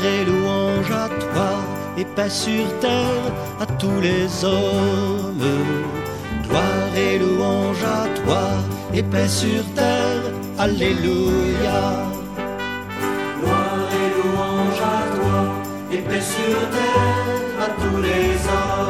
et louange à toi, et paix sur terre à tous les hommes. Gloire et louange à toi, et paix sur terre, alléluia. Gloire et louange à toi, et paix sur terre à tous les hommes.